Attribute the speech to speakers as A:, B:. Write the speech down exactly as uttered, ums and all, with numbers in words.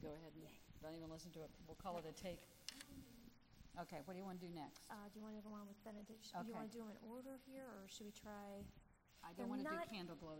A: go ahead and don't even listen to it. We'll call it a take. Okay, what do you want to do next?
B: Uh, do you want to go on with benediction? Do
A: Okay.
B: you want to do them in order here, or should we try?
A: I
B: they're
A: don't want to do
B: not-
A: candle glow